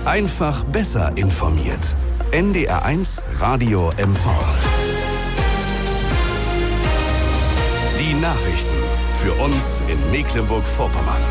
Einfach besser informiert. NDR1 Radio MV. Die Nachrichten für uns in Mecklenburg-Vorpommern.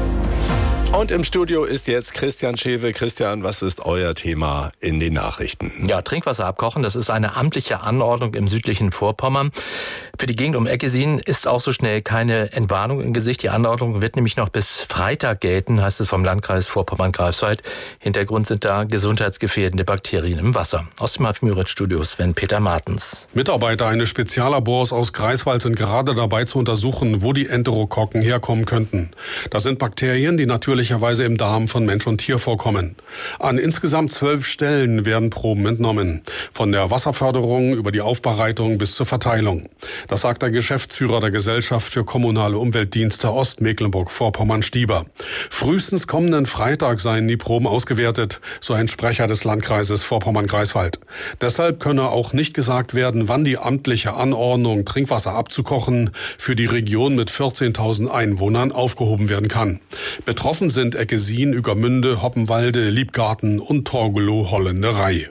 Und im Studio ist jetzt Christian Schewe. Christian, was ist euer Thema in den Nachrichten? Ja, Trinkwasser abkochen, das ist eine amtliche Anordnung im südlichen Vorpommern. Für die Gegend um Eggesin ist auch so schnell keine Entwarnung im Gesicht. Die Anordnung wird nämlich noch bis Freitag gelten, heißt es vom Landkreis Vorpommern-Greifswald. Hintergrund sind da gesundheitsgefährdende Bakterien im Wasser. Aus dem Half-Müritz-Studio Sven-Peter Martens. Mitarbeiter eines Speziallabors aus Greifswald sind gerade dabei zu untersuchen, wo die Enterokokken herkommen könnten. Das sind Bakterien, die natürlicherweise im Darm von Mensch und Tier vorkommen. An insgesamt 12 Stellen werden Proben entnommen. Von der Wasserförderung über die Aufbereitung bis zur Verteilung. Das sagt der Geschäftsführer der Gesellschaft für kommunale Umweltdienste Ostmecklenburg-Vorpommern Stieber. Frühestens kommenden Freitag seien die Proben ausgewertet, so ein Sprecher des Landkreises Vorpommern-Greifswald. Deshalb könne auch nicht gesagt werden, wann die amtliche Anordnung, Trinkwasser abzukochen, für die Region mit 14.000 Einwohnern aufgehoben werden kann. Betroffen sind Eggesin, Uegermünde, Hoppenwalde, Liebgarten und Torgelow-Holländerei.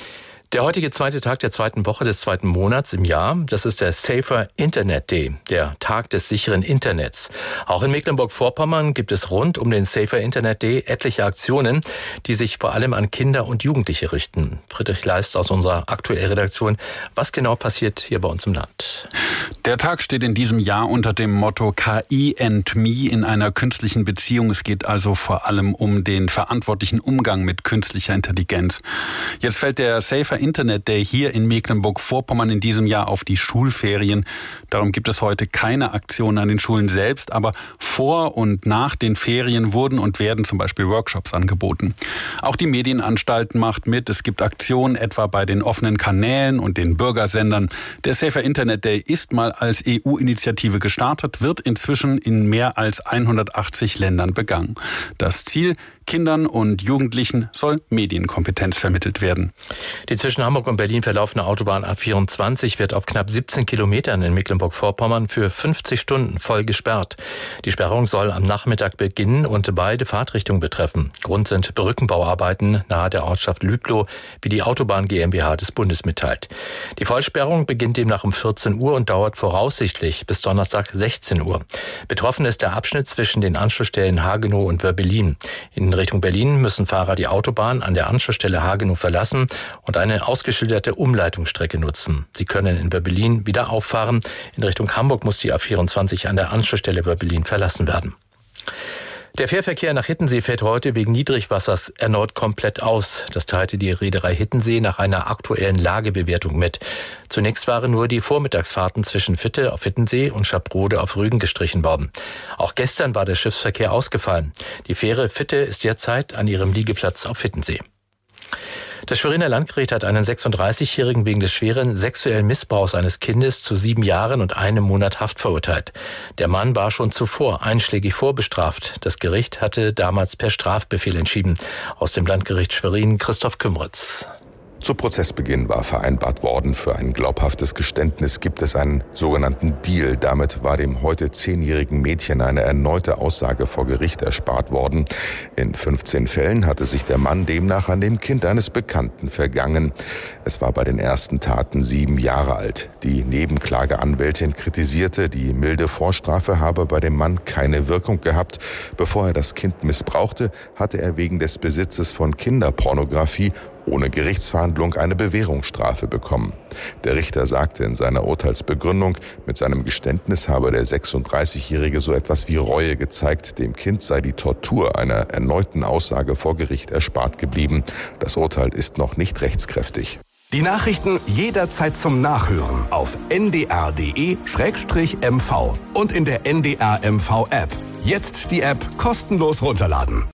Der heutige zweite Tag der zweiten Woche des zweiten Monats im Jahr, das ist der Safer Internet Day, der Tag des sicheren Internets. Auch in Mecklenburg-Vorpommern gibt es rund um den Safer Internet Day etliche Aktionen, die sich vor allem an Kinder und Jugendliche richten. Friedrich Leist aus unserer aktuellen Redaktion. Was genau passiert hier bei uns im Land? Der Tag steht in diesem Jahr unter dem Motto KI and Me in einer künstlichen Beziehung. Es geht also vor allem um den verantwortlichen Umgang mit künstlicher Intelligenz. Jetzt fällt der Safer Internet Day hier in Mecklenburg-Vorpommern in diesem Jahr auf die Schulferien. Darum gibt es heute keine Aktionen an den Schulen selbst, aber vor und nach den Ferien wurden und werden zum Beispiel Workshops angeboten. Auch die Medienanstalt macht mit. Es gibt Aktionen etwa bei den offenen Kanälen und den Bürgersendern. Der Safer Internet Day ist mal als EU-Initiative gestartet, wird inzwischen in mehr als 180 Ländern begangen. Das Ziel: Kindern und Jugendlichen soll Medienkompetenz vermittelt werden. Die zwischen Hamburg und Berlin verlaufende Autobahn A24 wird auf knapp 17 Kilometern in Mecklenburg-Vorpommern für 50 Stunden voll gesperrt. Die Sperrung soll am Nachmittag beginnen und beide Fahrtrichtungen betreffen. Grund sind Brückenbauarbeiten nahe der Ortschaft Lüblow, wie die Autobahn GmbH des Bundes mitteilt. Die Vollsperrung beginnt demnach um 14 Uhr und dauert voraussichtlich bis Donnerstag 16 Uhr. Betroffen ist der Abschnitt zwischen den Anschlussstellen Hagenow und Wörbelin. In Richtung Berlin müssen Fahrer die Autobahn an der Anschlussstelle Hagenow verlassen und eine ausgeschilderte Umleitungsstrecke nutzen. Sie können in Wörbelin wieder auffahren. In Richtung Hamburg muss die A24 an der Anschlussstelle Wörbelin verlassen werden. Der Fährverkehr nach Hittensee fällt heute wegen Niedrigwassers erneut komplett aus. Das teilte die Reederei Hittensee nach einer aktuellen Lagebewertung mit. Zunächst waren nur die Vormittagsfahrten zwischen Vitte auf Hittensee und Schaprode auf Rügen gestrichen worden. Auch gestern war der Schiffsverkehr ausgefallen. Die Fähre Vitte ist derzeit an ihrem Liegeplatz auf Hittensee. Das Schweriner Landgericht hat einen 36-Jährigen wegen des schweren sexuellen Missbrauchs eines Kindes zu 7 Jahren und 1 Monat Haft verurteilt. Der Mann war schon zuvor einschlägig vorbestraft. Das Gericht hatte damals per Strafbefehl entschieden. Aus dem Landgericht Schwerin Christoph Kümmeritz. Zu Prozessbeginn war vereinbart worden, für ein glaubhaftes Geständnis gibt es einen sogenannten Deal. Damit war dem heute 10-jährigen Mädchen eine erneute Aussage vor Gericht erspart worden. In 15 Fällen hatte sich der Mann demnach an dem Kind eines Bekannten vergangen. Es war bei den ersten Taten 7 Jahre alt. Die Nebenklageanwältin kritisierte, die milde Vorstrafe habe bei dem Mann keine Wirkung gehabt. Bevor er das Kind missbrauchte, hatte er wegen des Besitzes von Kinderpornografie ohne Gerichtsverhandlung eine Bewährungsstrafe bekommen. Der Richter sagte in seiner Urteilsbegründung, mit seinem Geständnis habe der 36-Jährige so etwas wie Reue gezeigt. Dem Kind sei die Tortur einer erneuten Aussage vor Gericht erspart geblieben. Das Urteil ist noch nicht rechtskräftig. Die Nachrichten jederzeit zum Nachhören auf ndr.de/mv und in der NDR MV App. Jetzt die App kostenlos runterladen.